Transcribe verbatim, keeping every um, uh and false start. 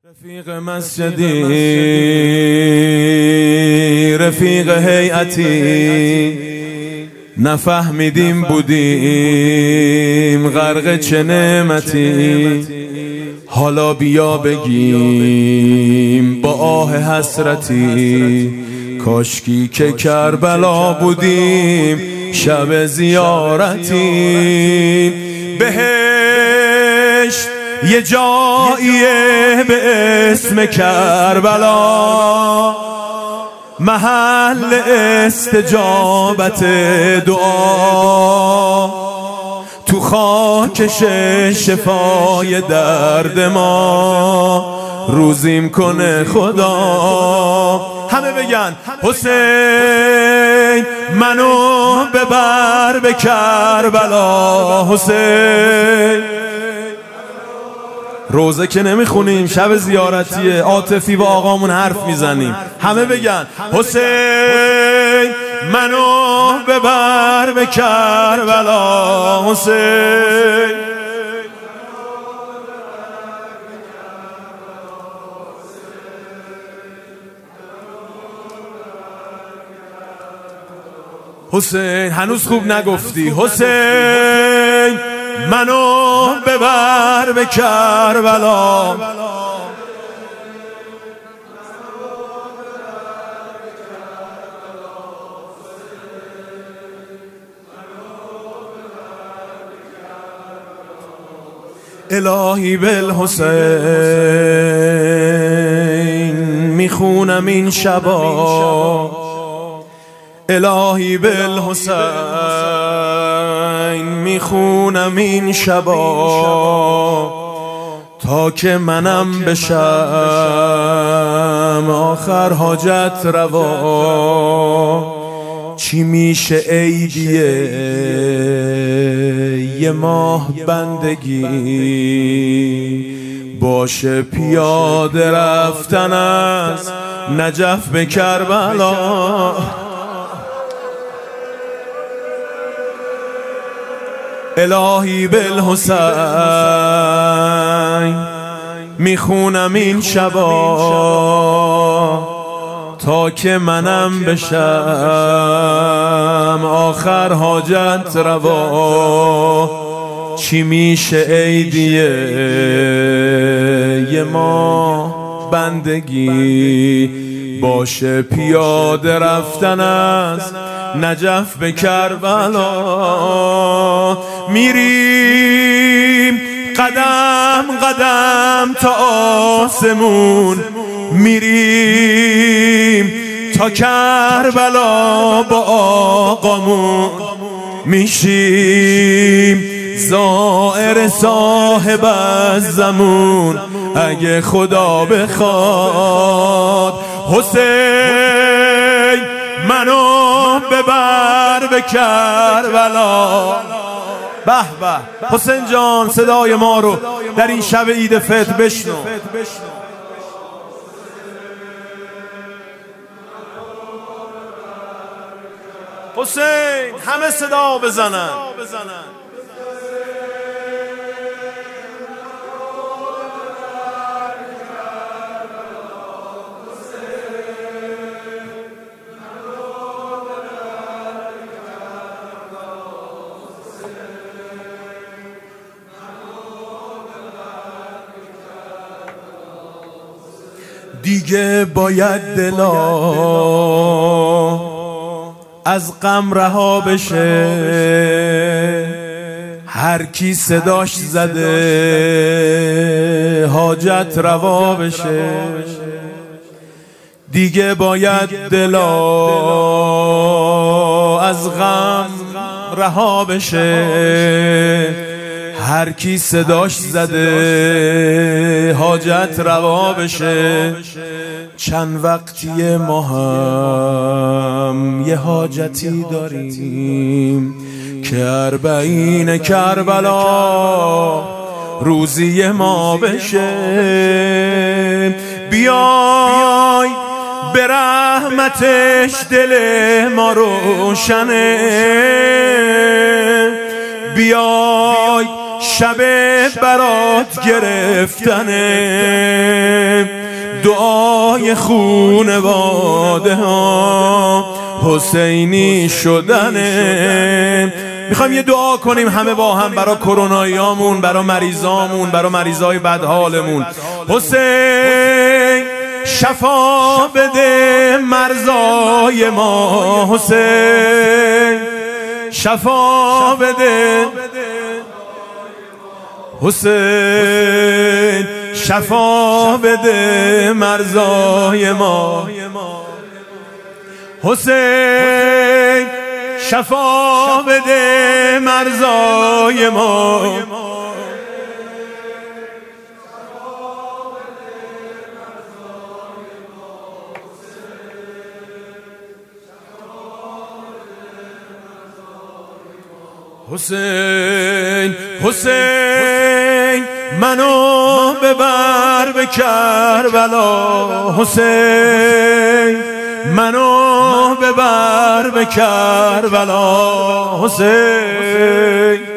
رفیق مسجدی، رفیق هیئتی، نفهمیدیم بودیم غرق چه نعمتی. حالا بیا بگیم با آه حسرتی، کاشکی که کربلا بودیم شب زیارتی. بهشت یه جاییه به اسم کربلا، محل استجابت دعا، تو خاکش شفای درد ما روزیم کنه خدا. همه بگن حسین منو ببر به کربلا. حسین روزه که نمیخونیم، شب زیارتیه، عاطفی با آقامون حرف میزنیم. همه بگن حسین منو ببر به کربلا. حسین حسین هنوز خوب نگفتی. حسین منو ببر به کربلا. الهی بالحسین میخونم این شبا، الهی بالحسین میخونم این شبا، تا که منم بشم آخر حاجت روا. چی میشه عیدیه یه ماه بندگی، باشه پیاده رفتن از نجف به کربلا. الهی بالحسین میخونم این شبا، تا که منم بشم آخر حاجت روا. چی میشه عیدیه یه ماه بندگی، باشه پیاده رفتن از نجف به کربلا. میریم قدم قدم تا آسمون، میریم تا کربلا با آقامون، میشیم زائر صاحب از زمون اگه خدا بخواد. حسین منو ببر به کربلا. به به حسین جان، صدای ما رو در این شب عید فطر بشنو. حسین همه صدا بزنن. دیگه باید دلا از غم رها بشه، هر کی صداش زده حاجت روا بشه. دیگه باید دلا از غم رها بشه، هر کی صداش زده حاجت روا بشه. چند وقتی ما هم یه حاجتی داریم که اربعین کربلا روزی ما بشه. بیای به رحمتش دل ما روشنه، بیای شب برات گرفتنه. دعای خونواده ها حسینی شدنه. میخوایم یه دعا کنیم همه با هم برای کروناییامون، برای مریضامون، برای مریضای بدحالمون. حسین شفا بده مرزای ما، حسین شفا بده، حسین شفا بده مرزای ما، حسین شفا بده مرزای ما، حسین حسین منو ببر به کربلا، حسین منو ببر به کربلا، حسین